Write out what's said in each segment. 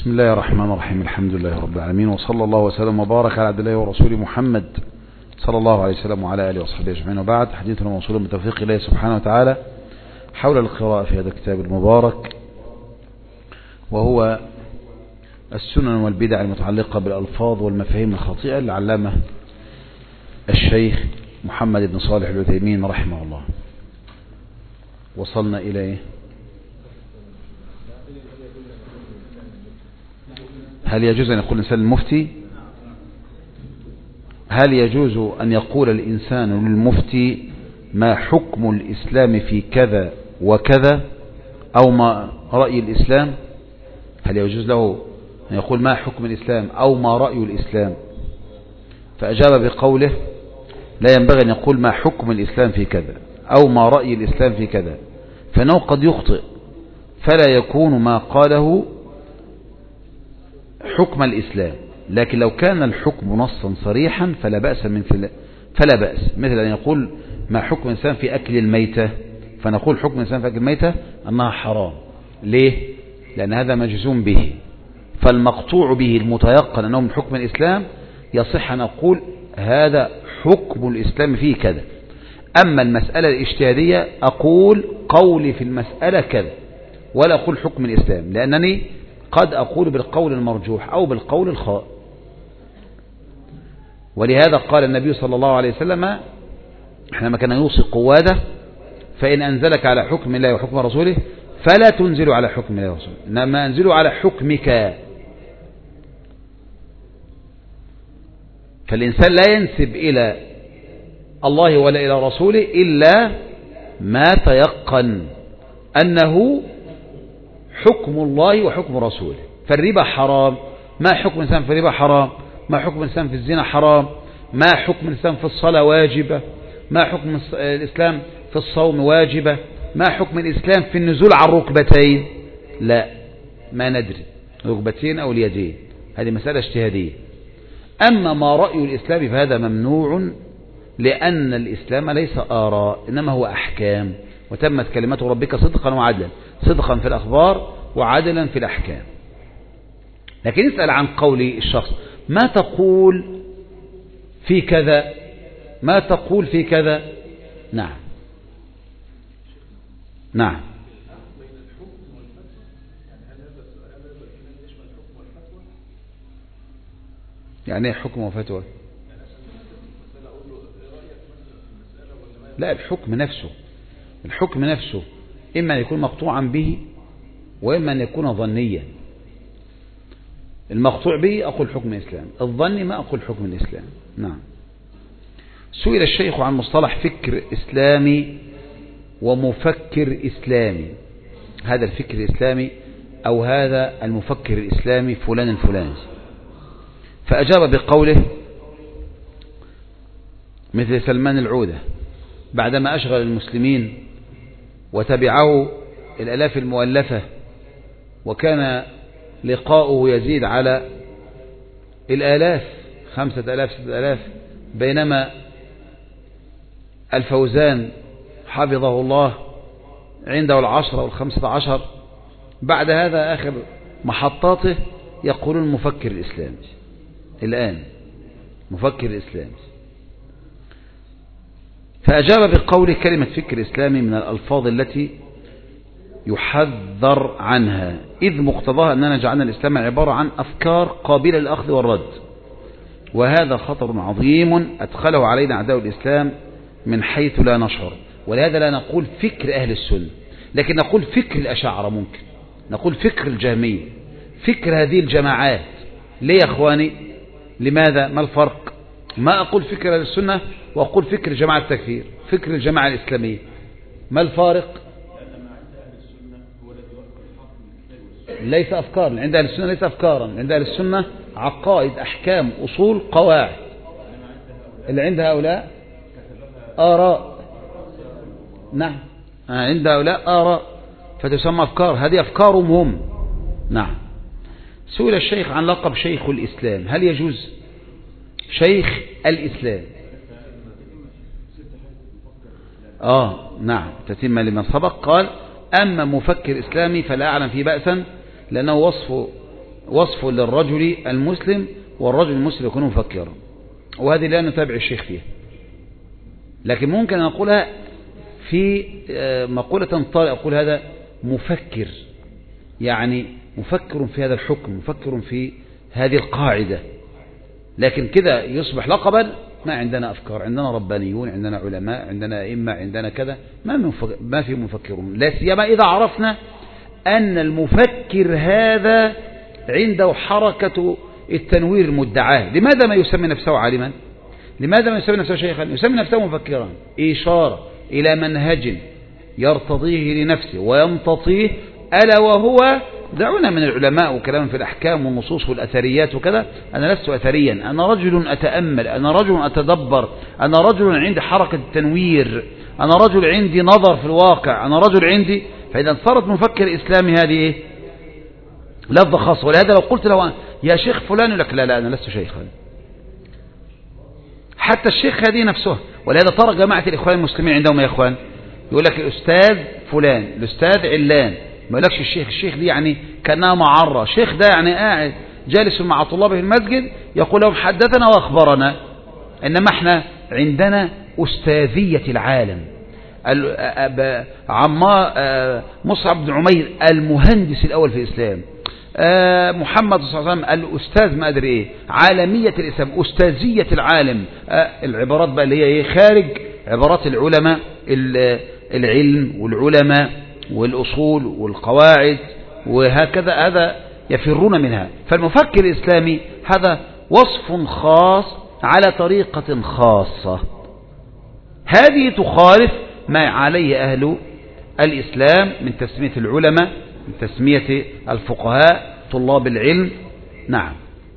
بسم الله الرحمن الرحيم. الحمد لله رب العالمين، وصلى الله وسلم وبارك على عبد الله ورسوله محمد صلى الله عليه وسلم وعلى آله وصحبه أجمعين، وبعد. حديثنا موصول بتوفيق الله سبحانه وتعالى حول القراءة في هذا الكتاب المبارك، وهو السنن والبدع المتعلقة بالألفاظ والمفاهيم الخاطئة للعلامة الشيخ محمد بن صالح العثيمين رحمه الله. وصلنا إليه هل يجوز أن يقول الإنسان للمفتي؟ هل يجوز أن يقول الإنسان للمفتي ما حكم الإسلام في كذا وكذا، أو ما رأي الإسلام؟ هل يجوز له أن يقول ما حكم الإسلام أو ما رأي الإسلام؟ فأجاب بقوله لا ينبغي أن يقول ما حكم الإسلام في كذا أو ما رأي الإسلام في كذا، فإنه قد يخطئ فلا يكون ما قاله حكم الإسلام. لكن لو كان الحكم نصا صريحا فلا بأس مثل أن يقول ما حكم الإنسان في أكل الميتة، فنقول حكم الإنسان في أكل الميتة أنها حرام. ليه؟ لأن هذا مجزوم به، فالمقطوع به المتيقن أنه من حكم الإسلام يصح أن نقول هذا حكم الإسلام فيه كذا. أما المسألة الاجتهادية أقول قولي في المسألة كذا ولا أقول حكم الإسلام، لأنني قد أقول بالقول المرجوح أو بالقول الخاطئ. ولهذا قال النبي صلى الله عليه وسلم حينما كان يوصي قواده فإن أنزلك على حكم الله وحكم رسوله فلا تنزل على حكم الله ورسوله، إنما أنزل على حكمك. فالإنسان لا ينسب إلى الله ولا إلى رسوله إلا ما تيقن أنه حكم الله وحكم رسوله. فالربا حرام، ما حكم الإنسان في الربا حرام، ما حكم الإنسان في الزنا حرام، ما حكم الإنسان في الصلاة واجبة، ما حكم الإسلام في الصوم واجبة، ما حكم الإسلام في النزول على الركبتين؟ لا، ما ندري، ركبتين أو اليدين، هذه مسألة اجتهادية. أما ما رأي الإسلام فهذا ممنوع، لأن الإسلام ليس آراء إنما هو أحكام، وتمت كلمة ربك صدقا وعدلا، صدقا في الأخبار وعدلا في الأحكام. لكن اسأل عن قول الشخص ما تقول في كذا، ما تقول في كذا. نعم نعم. يعني ايه حكم وفتوى؟ لا، الحكم نفسه، الحكم نفسه إما أن يكون مقطوعا به وإما أن يكون ظنيا. المقطوع به أقول حكم الإسلام، الظني ما أقول حكم الإسلام. نعم. سئل الشيخ عن مصطلح فكر إسلامي ومفكر إسلامي، هذا الفكر الإسلامي أو هذا المفكر الإسلامي فلان الفلاني، فأجاب بقوله مثل سلمان العودة بعدما أشغل المسلمين وتبعه الآلاف المؤلفة وكان لقاؤه يزيد على الآلاف، 5000 6000، بينما الفوزان حفظه الله عنده 10 و15. بعد هذا آخر محطاته يقولون مفكر الإسلام الآن، مفكر الإسلام. فأجاب بقوله كلمة فكر إسلامي من الألفاظ التي يحذر عنها، إذ مقتضاها أننا جعلنا الإسلام عبارة عن أفكار قابلة للأخذ والرد، وهذا خطر عظيم أدخله علينا أعداء الإسلام من حيث لا نشعر. ولهذا لا نقول فكر أهل السنة، لكن نقول فكر الأشاعرة، ممكن نقول فكر الجهمية، فكر هذه الجماعات. ليه يا أخواني؟ لماذا؟ ما الفرق؟ ما أقول فكر أهل السنة وأقول فكر جماعة التكفير، فكر الجماعة الإسلامية، ما الفارق؟ ليس أفكار عند أهل السنة، ليس أفكارا عند أهل السنة، عقائد، أحكام، أصول، قواعد. اللي عند هؤلاء آراء. نعم، عند هؤلاء آراء فتسمى أفكار، هذه أفكارهم هم. نعم. سئل الشيخ عن لقب شيخ الإسلام، هل يجوز؟ شيخ الإسلام نعم، تتم لمن سبق. قال أما مفكر إسلامي فلا أعلم فيه بأسا، لأنه وصف وصف للرجل المسلم، والرجل المسلم يكون مفكرا، وهذه لا نتابع الشيخ فيها، لكن ممكن أن أقولها في مقولة طارئة، أقول هذا مفكر، يعني مفكر في هذا الحكم، مفكر في هذه القاعدة، لكن كده يصبح لقبا. ما عندنا أفكار، عندنا ربانيون، عندنا علماء، عندنا أئمة، عندنا كذا، ما في مفكرون، لا سيما إذا عرفنا أن المفكر هذا عنده حركة التنوير المدعاة. لماذا ما يسمي نفسه عالما؟ لماذا ما يسمي نفسه شيخا؟ يسمي نفسه مفكرا، إشارة إلى منهج يرتضيه لنفسه ويمتطيه، ألا وهو دعونا من العلماء وكلام في الأحكام والنصوص والأثريات وكذا. أنا لست أثريا، أنا رجل أتأمل، أنا رجل أتدبر، أنا رجل عندي حركة التنوير، أنا رجل عندي نظر في الواقع، أنا رجل عندي. فإذا صارت مفكر إسلامي هذه إيه؟ لفظة خاصة. ولهذا لو قلت له يا شيخ فلان يقول لك لا أنا لست شيخا، حتى الشيخ هذه نفسه. ولهذا ترى جماعة الإخوان المسلمين عندهم يا إخوان يقول لك الأستاذ فلان، الأستاذ علان، ما يقولكش الشيخ. الشيخ دي يعني كأنها معرة. الشيخ ده يعني قاعد جالس مع طلابه في المسجد يقول لهم حدثنا وأخبرنا. إنما احنا عندنا أستاذية العالم. مصعب بن عمير المهندس الأول في الإسلام، محمد صلى الله عليه وسلم الأستاذ ما أدري إيه، عالمية الإسلام، أستاذية العالم. العبارات بقى اللي هي إيه خارج عبارات العلماء، العلم والعلماء والأصول والقواعد وهكذا، هذا يفرون منها. فالمفكر الإسلامي هذا وصف خاص على طريقة خاصة، هذه تخالف ما عليه أهل الإسلام من تسمية العلماء، من تسمية الفقهاء، طلاب العلم. نعم.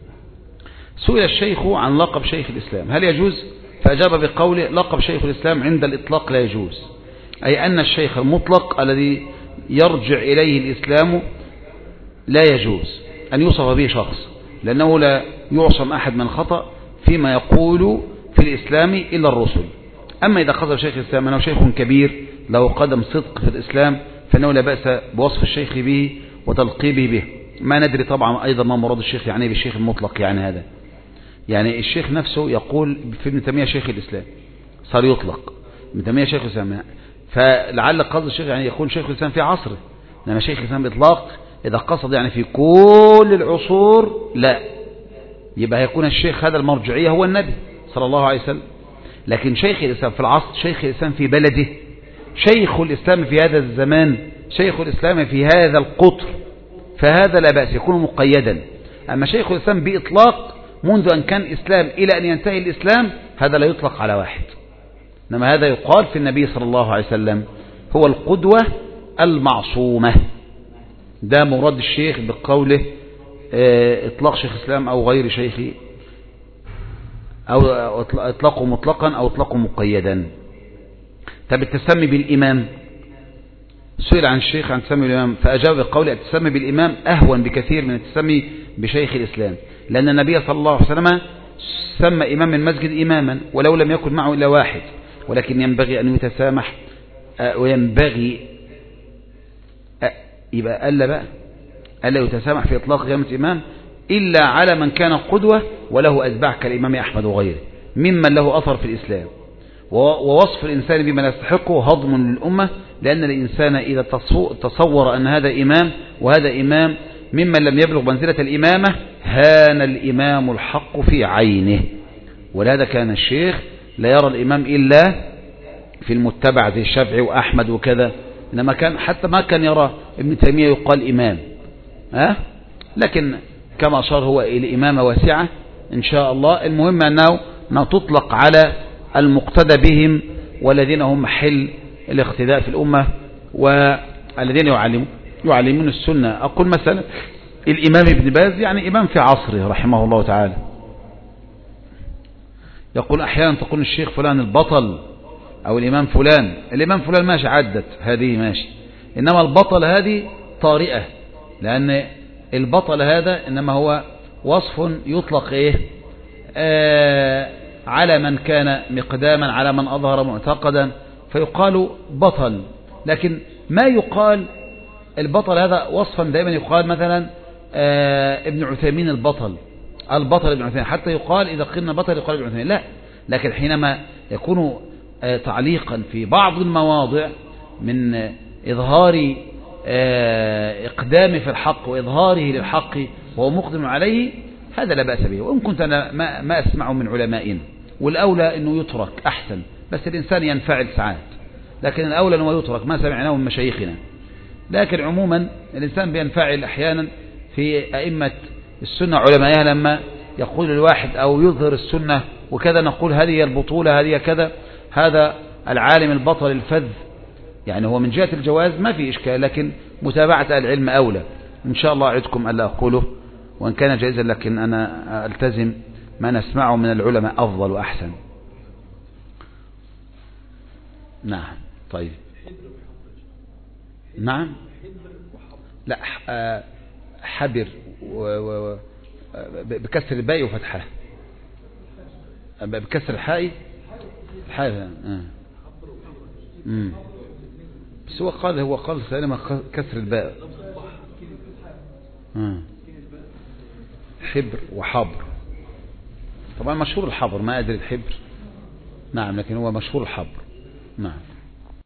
سئل الشيخ عن لقب شيخ الإسلام هل يجوز؟ فأجاب بقوله لقب شيخ الإسلام عند الإطلاق لا يجوز، أي أن الشيخ المطلق الذي يرجع إليه الإسلام لا يجوز أن يوصف به شخص، لأنه لا يعصم أحد من خطأ فيما يقول في الإسلام إلا الرسل. أما إذا قصد شيخ الإسلام أنه شيخ كبير له قدم صدق في الإسلام فإنه لا بأس بوصف الشيخ به وتلقيبه به. ما ندري طبعا أيضا ما مراد الشيخ يعني بالشيخ المطلق، يعني هذا يعني الشيخ نفسه يقول في ابن تيمية شيخ الإسلام صار يطلق ابن تيمية شيخ الإسلام، فلعل قصد الشيخ يعني يكون شيخ الإسلام في عصره، إنما شيخ الإسلام بإطلاق إذا قصد يعني في كل العصور لا، يبقى يكون الشيخ هذا المرجعية هو النبي صلى الله عليه وسلم. لكن شيخ الإسلام في العصر، شيخ الإسلام في بلده، شيخ الإسلام في هذا الزمان، شيخ الإسلام في هذا القطر، فهذا لا بأس يكون مقيدا. أما شيخ الإسلام بإطلاق منذ أن كان إسلام إلى أن ينتهي الإسلام هذا لا يطلق على واحد، إنما هذا يقال في النبي صلى الله عليه وسلم هو القدوة المعصومة. ده مراد الشيخ بقوله إطلاق شيخ الإسلام أو غير شيخي، أو إطلاقه مطلقا أو إطلاقه مقيدا. طب التسمي بالإمام، سئل عن الشيخ عن تسمي بالإمام فأجاب بقوله التسمي بالإمام أهون بكثير من التسمي بشيخ الإسلام، لأن النبي صلى الله عليه وسلم سمى إمام المسجد إماما ولو لم يكن معه إلا واحد، ولكن ينبغي أن يتسامح وينبغي يبقى ألا يتسامح في إطلاق كلمة إمام إلا على من كان قدوة وله أتباع كالإمام أحمد وغيره ممن له أثر في الإسلام. ووصف الإنسان بما لا يستحقه هضم للأمة، لأن الإنسان إذا تصور أن هذا إمام وهذا إمام ممن لم يبلغ منزلة الإمامة هان الإمام الحق في عينه. ولهذا كان الشيخ لا يرى الإمام إلا في المتبع زي الشافعي وأحمد وكذا، إنما كان حتى ما كان يرى ابن تيمية يقال إمام، لكن كما أشار هو إلى إمامة واسعة إن شاء الله. المهم أنه تطلق على المقتدى بهم والذين هم محل الاقتداء في الأمة والذين يعلمون السنة. أقول مثلا الإمام ابن باز يعني إمام في عصره رحمه الله تعالى، يقول أحيانا تقول الشيخ فلان البطل أو الإمام فلان، الإمام فلان ماشي عدت هذه ماشي، إنما البطل هذه طارئة، لأن البطل هذا إنما هو وصف يطلق على من كان مقداما، على من أظهر معتقدا فيقال بطل. لكن ما يقال البطل هذا وصفا دائما يقال مثلا ابن عثيمين البطل ابن عثيمين، حتى يقال إذا قلنا بطل يقال ابن عثيمين، لا، لكن حينما يكون تعليقا في بعض المواضع من إظهار إقدامه في الحق وإظهاره للحق وهو مقدم عليه، هذا لا بأس به. وإن كنت أنا ما أسمعه من علمائنا، والأولى أنه يترك أحسن، بس الإنسان ينفعل ساعات، لكن الأولى أنه يترك ما سمعناه من مشايخنا. لكن عموما الإنسان بينفعل أحيانا في أئمة السنة علمائها لما يقول الواحد أو يظهر السنة وكذا، نقول هذه البطولة، هذه كذا، هذا العالم البطل الفذ، يعني هو من جهة الجواز ما في إشكال، لكن متابعة العلم أولى. إن شاء الله أعدكم ألا أقوله، وإن كان جائزا لكن أنا ألتزم ما نسمعه من العلماء أفضل وأحسن. نعم. طيب. نعم. لا، حبر بكسر الباء وفتحه، بكسر الحاء الحاء. بس هو قال سالما كسر الباء. حبر وحبر، طبعا مشهور الحبر، ما أدري الحبر. نعم، لكن هو مشهور الحبر. نعم.